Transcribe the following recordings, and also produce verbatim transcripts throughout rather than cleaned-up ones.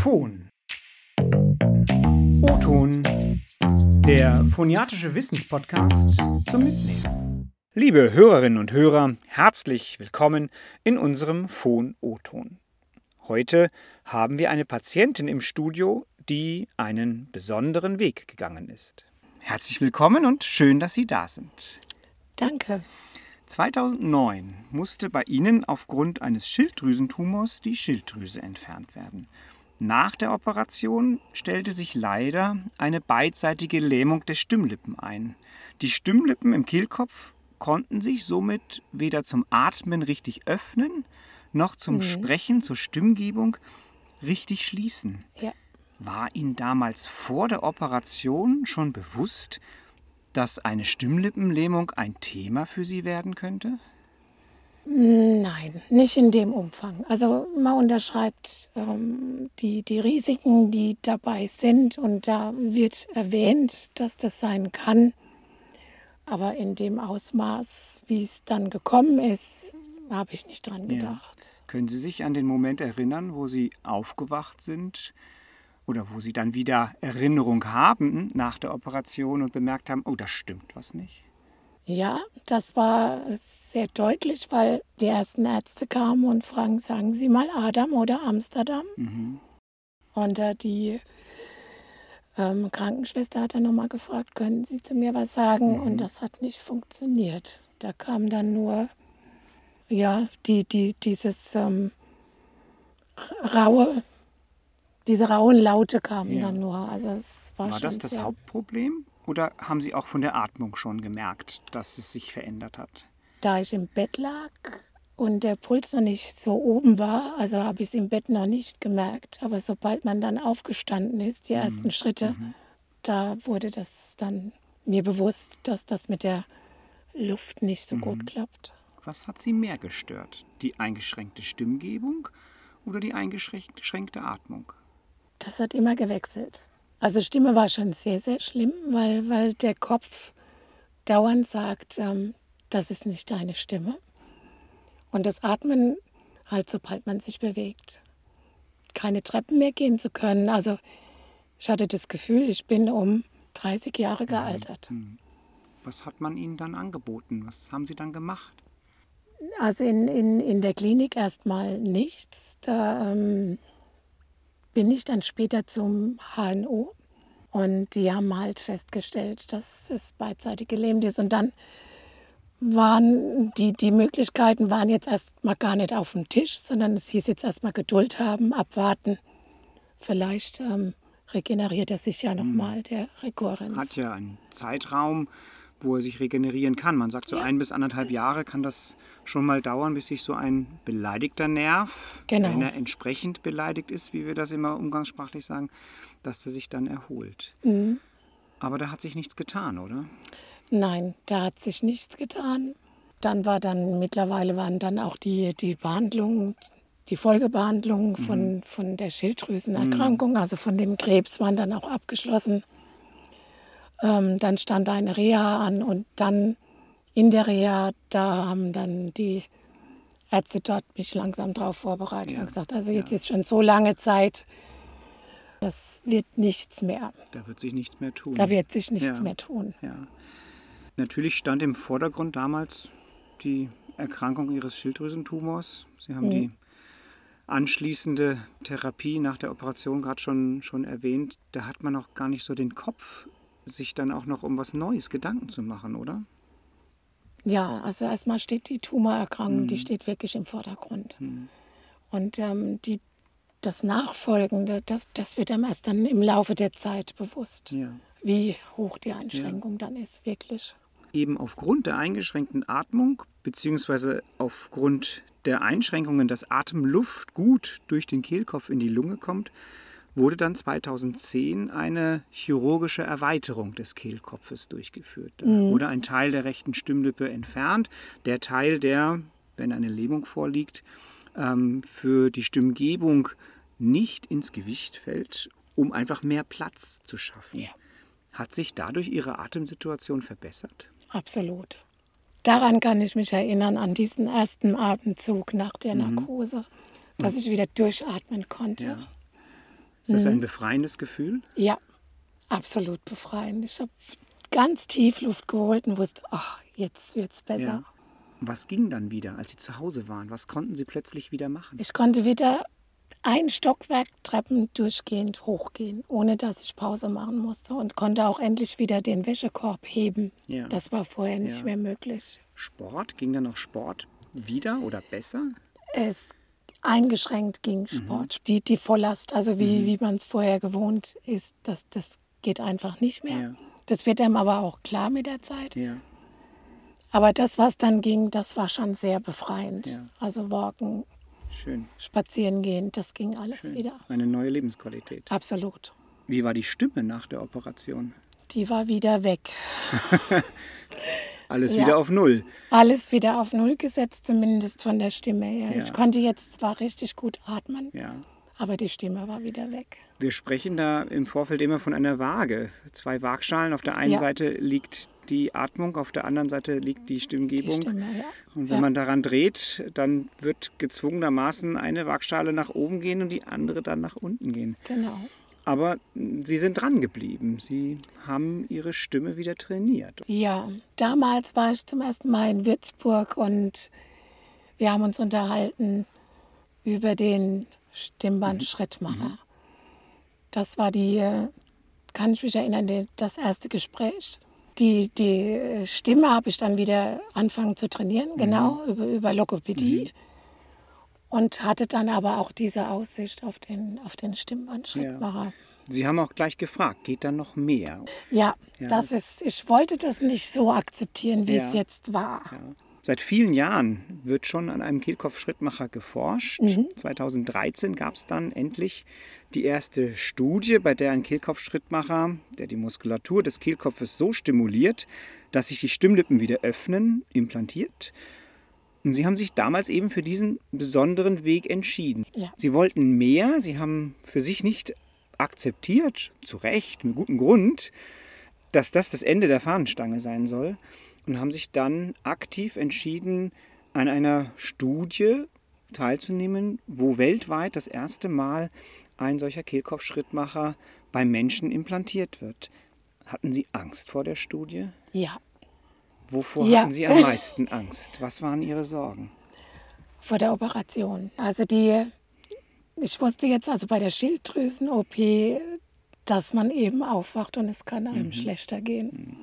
Phon. O-Ton, der phoniatische Wissenspodcast zum Mitnehmen. Liebe Hörerinnen und Hörer, herzlich willkommen in unserem Phon-O-Ton. Heute haben wir eine Patientin im Studio, die einen besonderen Weg gegangen ist. Herzlich willkommen und schön, dass Sie da sind. Danke. zweitausendneun musste bei Ihnen aufgrund eines Schilddrüsentumors die Schilddrüse entfernt werden. Nach der Operation stellte sich leider eine beidseitige Lähmung der Stimmlippen ein. Die Stimmlippen im Kehlkopf konnten sich somit weder zum Atmen richtig öffnen, noch zum Mhm. Sprechen, zur Stimmgebung richtig schließen. Ja. War Ihnen damals vor der Operation schon bewusst, dass eine Stimmlippenlähmung ein Thema für Sie werden könnte? Nein, nicht in dem Umfang. Also man unterschreibt ähm, die, die Risiken, die dabei sind, und da wird erwähnt, dass das sein kann. Aber in dem Ausmaß, wie es dann gekommen ist, habe ich nicht dran Ja. gedacht. Können Sie sich an den Moment erinnern, wo Sie aufgewacht sind oder wo Sie dann wieder Erinnerung haben nach der Operation und bemerkt haben, oh, da stimmt was nicht? Ja, das war sehr deutlich, weil die ersten Ärzte kamen und fragen, sagen Sie mal Adam oder Amsterdam? Mhm. Und äh, die ähm, Krankenschwester hat dann nochmal gefragt, können Sie zu mir was sagen? Mhm. Und das hat nicht funktioniert. Da kam dann nur, ja, die, die, dieses ähm, raue, diese rauen Laute kamen Ja. dann nur. Also es war, War schon das das sehr, Hauptproblem oder haben Sie auch von der Atmung schon gemerkt, dass es sich verändert hat? Da ich im Bett lag und der Puls noch nicht so oben war, also habe ich es im Bett noch nicht gemerkt. Aber sobald man dann aufgestanden ist, die ersten Schritte, Mhm. da wurde das dann mir bewusst, dass das mit der Luft nicht so Mhm. gut klappt. Was hat Sie mehr gestört? Die eingeschränkte Stimmgebung oder die eingeschränkte Atmung? Das hat immer gewechselt. Also Stimme war schon sehr, sehr schlimm, weil, weil der Kopf dauernd sagt, ähm, das ist nicht deine Stimme. Und das Atmen, halt sobald man sich bewegt. Keine Treppen mehr gehen zu können. Also ich hatte das Gefühl, ich bin um dreißig Jahre gealtert. Was hat man Ihnen dann angeboten? Was haben Sie dann gemacht? Also in, in, in der Klinik erstmal nichts. Da ähm, bin ich dann später zum H N O. Und die haben halt festgestellt, dass es beidseitig gelähmt ist. Und dann waren die, die Möglichkeiten waren jetzt erstmal gar nicht auf dem Tisch, sondern es hieß jetzt erstmal Geduld haben, abwarten. Vielleicht ähm, regeneriert er sich ja nochmal, der Rekurrenz. Hat ja einen Zeitraum, wo er sich regenerieren kann. Man sagt, so Ja. ein bis anderthalb Jahre kann das schon mal dauern, bis sich so ein beleidigter Nerv, Genau. wenn er entsprechend beleidigt ist, wie wir das immer umgangssprachlich sagen, dass er sich dann erholt. Mhm. Aber da hat sich nichts getan, oder? Nein, da hat sich nichts getan. Dann war dann, mittlerweile waren dann auch die, die Behandlungen, die Folgebehandlungen von, von der Schilddrüsenerkrankung, also von dem Krebs, waren dann auch abgeschlossen. Ähm, dann stand eine Reha an und dann in der Reha, da haben dann die Ärzte dort mich langsam darauf vorbereitet Ja, und gesagt, also jetzt ja. ist schon so lange Zeit, das wird nichts mehr. Da wird sich nichts mehr tun. Da wird sich nichts Ja. mehr tun. Ja. Natürlich stand im Vordergrund damals die Erkrankung Ihres Schilddrüsentumors. Sie haben Mhm. die anschließende Therapie nach der Operation gerade schon, schon erwähnt. Da hat man auch gar nicht so den Kopf, sich dann auch noch um was Neues Gedanken zu machen, oder? Ja, also erstmal steht die Tumorerkrankung, die steht wirklich im Vordergrund. Und ähm, die, das Nachfolgende, das, das wird einem erst dann im Laufe der Zeit bewusst, Ja. wie hoch die Einschränkung dann ist, wirklich. Eben aufgrund der eingeschränkten Atmung beziehungsweise aufgrund der Einschränkungen, dass Atemluft gut durch den Kehlkopf in die Lunge kommt, wurde dann zweitausendzehn eine chirurgische Erweiterung des Kehlkopfes durchgeführt. Da wurde ein Teil der rechten Stimmlippe entfernt. Der Teil, der, wenn eine Lähmung vorliegt, ähm, für die Stimmgebung nicht ins Gewicht fällt, um einfach mehr Platz zu schaffen. Ja. Hat sich dadurch Ihre Atemsituation verbessert? Absolut. Daran kann ich mich erinnern, an diesen ersten Atemzug nach der Narkose, dass ich wieder durchatmen konnte. Ja. Ist das ein befreiendes Gefühl? Ja, absolut befreiend. Ich habe ganz tief Luft geholt und wusste, ach, jetzt wird es besser. Ja. Was ging dann wieder, als Sie zu Hause waren? Was konnten Sie plötzlich wieder machen? Ich konnte wieder ein Stockwerk Treppen durchgehend hochgehen, ohne dass ich Pause machen musste und konnte auch endlich wieder den Wäschekorb heben. Ja. Das war vorher nicht Ja. mehr möglich. Sport? Ging dann noch Sport wieder oder besser? Es eingeschränkt ging Sport. Die, die Volllast, also wie, Mhm. wie man es vorher gewohnt ist, das, das geht einfach nicht mehr. Ja. Das wird einem aber auch klar mit der Zeit. Ja. Aber das, was dann ging, das war schon sehr befreiend. Ja. Also walken, Schön. spazieren gehen, das ging alles Schön. wieder. Eine neue Lebensqualität. Absolut. Wie war die Stimme nach der Operation? Die war wieder weg. Alles Ja. wieder auf Null. Alles wieder auf Null gesetzt, zumindest von der Stimme her. Ja. Ich konnte jetzt zwar richtig gut atmen, Ja. aber die Stimme war wieder weg. Wir sprechen da im Vorfeld immer von einer Waage. Zwei Waagschalen. Auf der einen Ja. Seite liegt die Atmung, auf der anderen Seite liegt die Die Stimmgebung. Stimme, ja. Und wenn ja. man daran dreht, dann wird gezwungenermaßen eine Waagschale nach oben gehen und die andere dann nach unten gehen. Genau. Aber Sie sind dran geblieben. Sie haben Ihre Stimme wieder trainiert. Ja, damals war ich zum ersten Mal in Würzburg und wir haben uns unterhalten über den Stimmbandschrittmacher. Das war die, äh, kann ich mich erinnern, die- das erste Gespräch. Die, die äh, Stimme habe ich dann wieder angefangen zu trainieren, genau, über, über Logopädie. Und hatte dann aber auch diese Aussicht auf den, auf den Stimmbandschrittmacher. Sie haben auch gleich gefragt, geht da noch mehr? Ja, Ja, das das- ist, ich wollte das nicht so akzeptieren, wie Ja. es jetzt war. Ja. Seit vielen Jahren wird schon an einem Kehlkopfschrittmacher geforscht. zweitausenddreizehn gab es dann endlich die erste Studie, bei der ein Kehlkopfschrittmacher, der die Muskulatur des Kehlkopfes so stimuliert, dass sich die Stimmlippen wieder öffnen, implantiert. Und Sie haben sich damals eben für diesen besonderen Weg entschieden. Ja. Sie wollten mehr, Sie haben für sich nicht akzeptiert, zu Recht, mit gutem Grund, dass das das Ende der Fahnenstange sein soll und haben sich dann aktiv entschieden, an einer Studie teilzunehmen, wo weltweit das erste Mal ein solcher Kehlkopfschrittmacher beim Menschen implantiert wird. Hatten Sie Angst vor der Studie? Ja, Wovor Ja. hatten Sie am meisten Angst? Was waren Ihre Sorgen? vor der Operation. Also die, ich wusste jetzt also bei der Schilddrüsen-O P, dass man eben aufwacht und es kann einem schlechter gehen.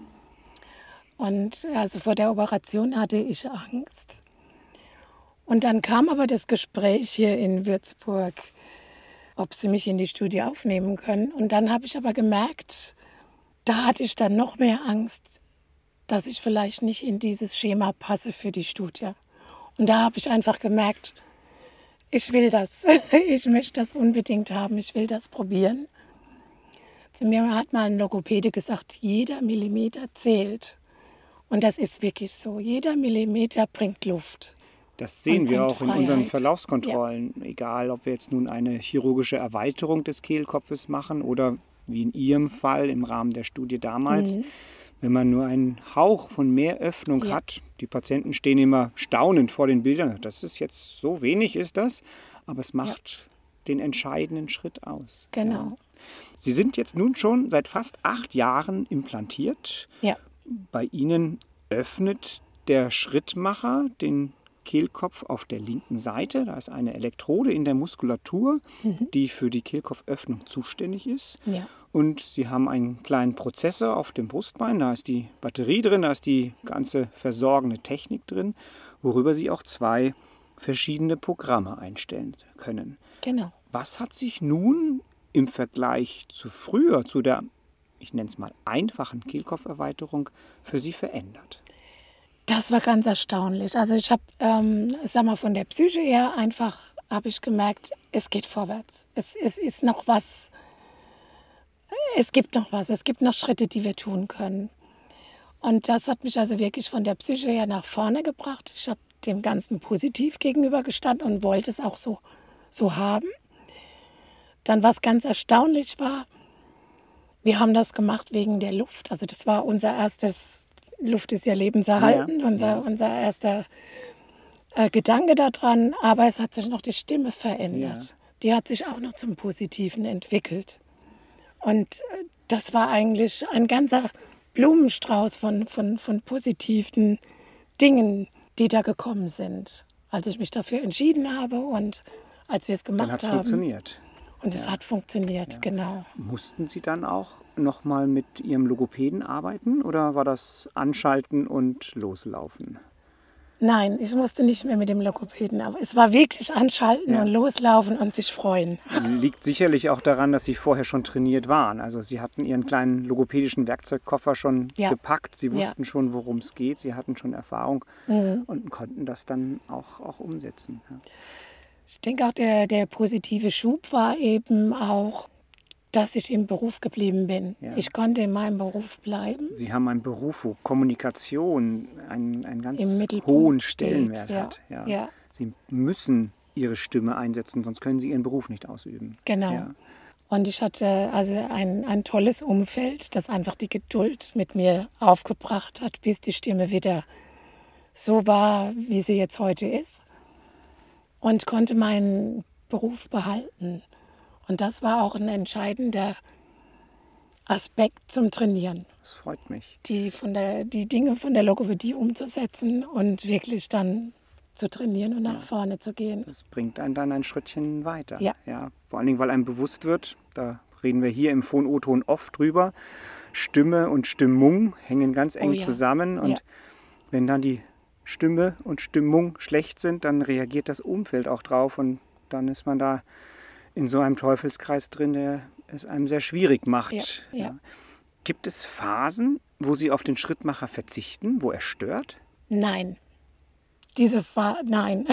Und also vor der Operation hatte ich Angst. Und dann kam aber das Gespräch hier in Würzburg, ob sie mich in die Studie aufnehmen können. Und dann habe ich aber gemerkt, da hatte ich dann noch mehr Angst, dass ich vielleicht nicht in dieses Schema passe für die Studie. Und da habe ich einfach gemerkt, ich will das. Ich möchte das unbedingt haben. Ich will das probieren. Zu mir hat mal ein Logopäde gesagt, jeder Millimeter zählt. Und das ist wirklich so. Jeder Millimeter bringt Luft. Das sehen Und wir bringt auch in unseren Freiheit. Verlaufskontrollen. Egal, ob wir jetzt nun eine chirurgische Erweiterung des Kehlkopfes machen oder wie in Ihrem Fall im Rahmen der Studie damals. Wenn man nur einen Hauch von mehr Öffnung Ja. hat, die Patienten stehen immer staunend vor den Bildern. Das ist jetzt so wenig, ist das, aber es macht den entscheidenden Schritt aus. Genau. Sie sind jetzt nun schon seit fast acht Jahren implantiert. Ja, Bei Ihnen öffnet der Schrittmacher den Kehlkopf auf der linken Seite. Da ist eine Elektrode in der Muskulatur, die für die Kehlkopföffnung zuständig ist. ja, Und Sie haben einen kleinen Prozessor auf dem Brustbein. Da ist die Batterie drin, da ist die ganze versorgende Technik drin, worüber Sie auch zwei verschiedene Programme einstellen können. genau. Was hat sich nun im Vergleich zu früher, zu der, ich nenne es mal, einfachen Kehlkopferweiterung für Sie verändert? Das war ganz erstaunlich. Also ich habe, ähm, sag mal, von der Psyche her einfach habe ich gemerkt, es geht vorwärts. Es, es ist noch was, es gibt noch was, es gibt noch Schritte, die wir tun können. Und das hat mich also wirklich von der Psyche her nach vorne gebracht. Ich habe dem Ganzen positiv gegenübergestanden und wollte es auch so, so haben. Dann, was ganz erstaunlich war, wir haben das gemacht wegen der Luft. Also das war unser erstes, Luft ist ja lebenserhaltend, Ja, unser, ja. unser erster äh, Gedanke daran. Aber es hat sich noch die Stimme verändert. Ja. die hat sich auch noch zum Positiven entwickelt. Und äh, das war eigentlich ein ganzer Blumenstrauß von, von, von positiven Dingen, die da gekommen sind, als ich mich dafür entschieden habe und als wir es gemacht haben. Dann hat es funktioniert. Und es Ja. hat funktioniert, Ja. genau. Mussten Sie dann auch nochmal mit Ihrem Logopäden arbeiten oder war das Anschalten und Loslaufen? Nein, ich musste nicht mehr mit dem Logopäden, aber es war wirklich anschalten Ja. und loslaufen und sich freuen. Liegt sicherlich auch daran, dass Sie vorher schon trainiert waren. Also Sie hatten Ihren kleinen logopädischen Werkzeugkoffer schon Ja. gepackt. Sie Ja. wussten schon, worum es geht. Sie hatten schon Erfahrung Mhm. und konnten das dann auch, auch umsetzen. Ja. Ich denke auch, der, der positive Schub war eben auch, dass ich im Beruf geblieben bin. Ja. Ich konnte in meinem Beruf bleiben. Sie haben einen Beruf, wo Kommunikation einen, einen ganz Im Mittelpunkt hohen steht, Stellenwert ja. hat. Ja. Ja. Sie müssen Ihre Stimme einsetzen, sonst können Sie Ihren Beruf nicht ausüben. Genau. Ja. Und ich hatte also ein, ein tolles Umfeld, das einfach die Geduld mit mir aufgebracht hat, bis die Stimme wieder so war, wie sie jetzt heute ist. Und konnte meinen Beruf behalten. Und das war auch ein entscheidender Aspekt zum Trainieren. Das freut mich. Die, von der, die Dinge von der Logopädie umzusetzen und wirklich dann zu trainieren und nach vorne zu gehen. Das bringt einen dann ein Schrittchen weiter. Ja. Ja, vor allen Dingen, weil einem bewusst wird, da reden wir hier im Phon-O-Ton oft drüber, Stimme und Stimmung hängen ganz eng Oh ja. zusammen. Und Ja. wenn dann die Stimme und Stimmung schlecht sind, dann reagiert das Umfeld auch drauf. Und dann ist man da in so einem Teufelskreis drin, der es einem sehr schwierig macht. Ja, ja. Gibt es Phasen, wo Sie auf den Schrittmacher verzichten, wo er stört? Nein. Diese Fa Nein.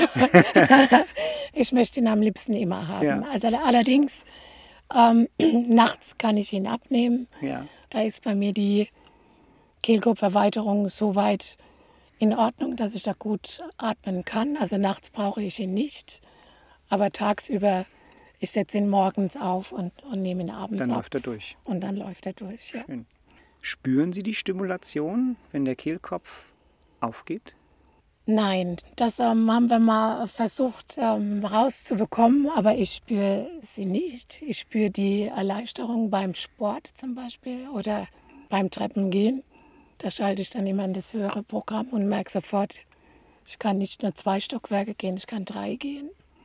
Ich möchte ihn am liebsten immer haben. Ja. Also allerdings, ähm, nachts kann ich ihn abnehmen. Ja. Da ist bei mir die Kehlkopferweiterung so weit in Ordnung, dass ich da gut atmen kann. Also nachts brauche ich ihn nicht. Aber tagsüber, ich setze ihn morgens auf und, und nehme ihn abends Dann ab. läuft er durch. Und dann läuft er durch, ja. Schön. Spüren Sie die Stimulation, wenn der Kehlkopf aufgeht? Nein, das ähm, haben wir mal versucht ähm, rauszubekommen, aber ich spüre sie nicht. Ich spüre die Erleichterung beim Sport zum Beispiel oder beim Treppengehen. Da schalte ich dann immer in das höhere Programm und merke sofort, ich kann nicht nur zwei Stockwerke gehen, ich kann drei gehen.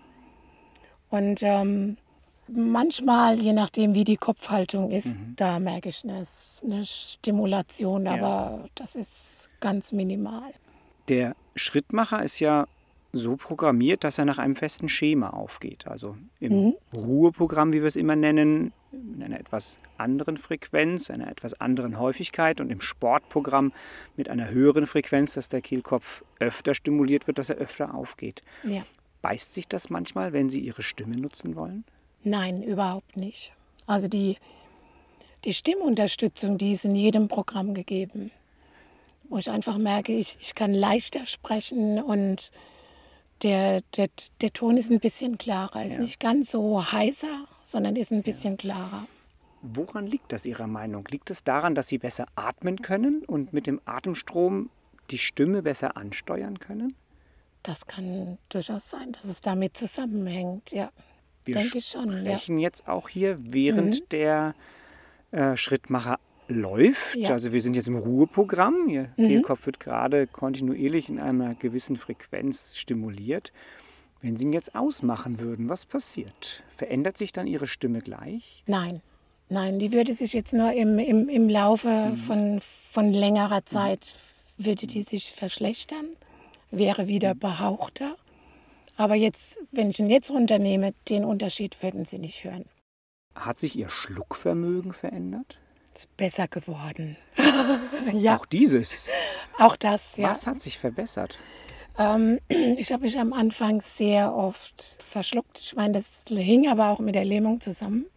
Und ähm, manchmal, je nachdem wie die Kopfhaltung ist, da merke ich eine, eine Stimulation, aber das ist ganz minimal. Der Schrittmacher ist ja so programmiert, dass er nach einem festen Schema aufgeht. Also im Ruheprogramm, wie wir es immer nennen, in einer etwas anderen Frequenz, einer etwas anderen Häufigkeit und im Sportprogramm mit einer höheren Frequenz, dass der Kehlkopf öfter stimuliert wird, dass er öfter aufgeht. Ja. Beißt sich das manchmal, wenn Sie Ihre Stimme nutzen wollen? Nein, überhaupt nicht. Also die, die Stimmunterstützung, die ist in jedem Programm gegeben. Wo ich einfach merke, ich, ich kann leichter sprechen und der, der, der Ton ist ein bisschen klarer. Ist Ja. nicht ganz so heißer, sondern ist ein bisschen klarer. Woran liegt das Ihrer Meinung? Liegt es daran, dass Sie besser atmen können und mit dem Atemstrom die Stimme besser ansteuern können? Das kann durchaus sein, dass es damit zusammenhängt. Ja, Wir denke ich schon. Ja. sprechen jetzt auch hier, während Mhm. der äh, Schrittmacher läuft. Ja. Also wir sind jetzt im Ruheprogramm. Ihr Mhm. Kehlkopf wird gerade kontinuierlich in einer gewissen Frequenz stimuliert. Wenn Sie ihn jetzt ausmachen würden, was passiert? Verändert sich dann Ihre Stimme gleich? Nein, nein, die würde sich jetzt nur im, im, im Laufe von, von längerer Zeit, würde die sich verschlechtern, wäre wieder behauchter. Aber jetzt, wenn ich ihn jetzt runternehme, den Unterschied würden Sie nicht hören. Hat sich Ihr Schluckvermögen verändert? Ist besser geworden. Ja, Auch dieses. auch das, ja. Was hat sich verbessert? Ähm, ich habe mich am Anfang sehr oft verschluckt. Ich meine, das hing aber auch mit der Lähmung zusammen.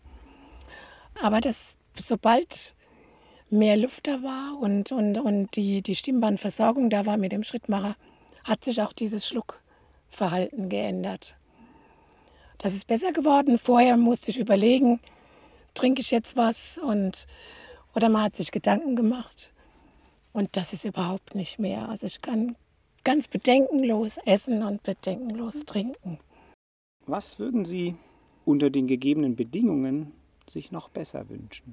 Aber das, sobald mehr Luft da war und, und, und die, die Stimmbandversorgung da war mit dem Schrittmacher, hat sich auch dieses Schluckverhalten geändert. Das ist besser geworden. Vorher musste ich überlegen, trinke ich jetzt was? Und, oder man hat sich Gedanken gemacht. Und das ist überhaupt nicht mehr. Also ich kann ganz bedenkenlos essen und bedenkenlos trinken. Was würden Sie unter den gegebenen Bedingungen sich noch besser wünschen?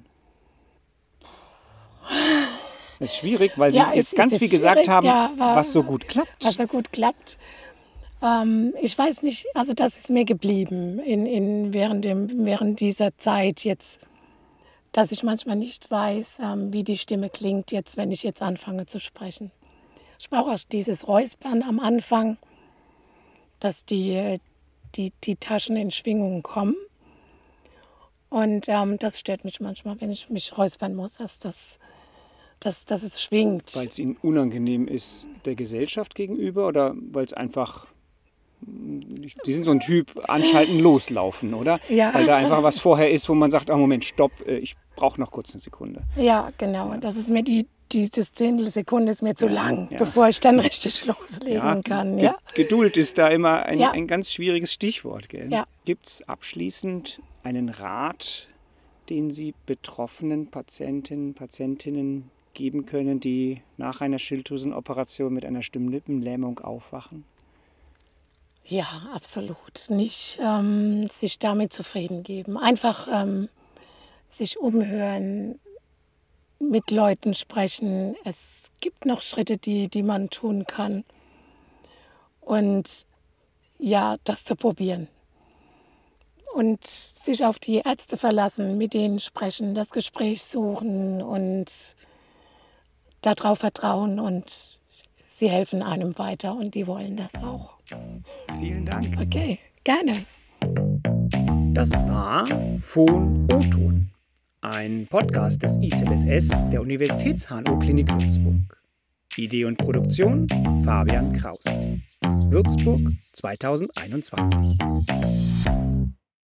Das ist schwierig, weil Ja, Sie es jetzt ist ganz jetzt viel gesagt schwierig, haben, ja, wa- was so gut klappt. Was so gut klappt. Ähm, ich weiß nicht, also das ist mir geblieben in, in, während, dem, während dieser Zeit jetzt, dass ich manchmal nicht weiß, ähm, wie die Stimme klingt, jetzt, wenn ich jetzt anfange zu sprechen. Ich brauche auch dieses Räuspern am Anfang, dass die, die, die Taschen in Schwingungen kommen. Und ähm, das stört mich manchmal, wenn ich mich räuspern muss, dass, das, dass, dass es schwingt. Weil es Ihnen unangenehm ist der Gesellschaft gegenüber oder weil es einfach, die sind so ein Typ, anschalten, loslaufen, oder? Ja. Weil da einfach was vorher ist, wo man sagt, oh Moment, stopp, äh, ich brauche noch kurz eine Sekunde. Ja, genau. Ja. Das ist mir die, diese Zehntelsekunde ist mir zu lang, ja. bevor ich dann richtig loslegen Ja, kann. Ge- Ja? Geduld ist da immer ein, Ja. ein ganz schwieriges Stichwort. Gell? Ja. Gibt es abschließend einen Rat, den Sie betroffenen Patientinnen, Patientinnen geben können, die nach einer Schilddrüsenoperation mit einer Stimmlippenlähmung aufwachen? Ja, absolut. Nicht ähm, sich damit zufrieden geben. Einfach ähm, sich umhören, mit Leuten sprechen. Es gibt noch Schritte, die, die man tun kann. Und ja, das zu probieren. Und sich auf die Ärzte verlassen, mit denen sprechen, das Gespräch suchen und darauf vertrauen und sie helfen einem weiter und die wollen das auch. Vielen Dank. Okay, gerne. Das war Phon O-Ton, ein Podcast des I Z S S der Universitäts-H N O-Klinik Würzburg. Idee und Produktion Fabian Kraus. Würzburg zweitausendeinundzwanzig.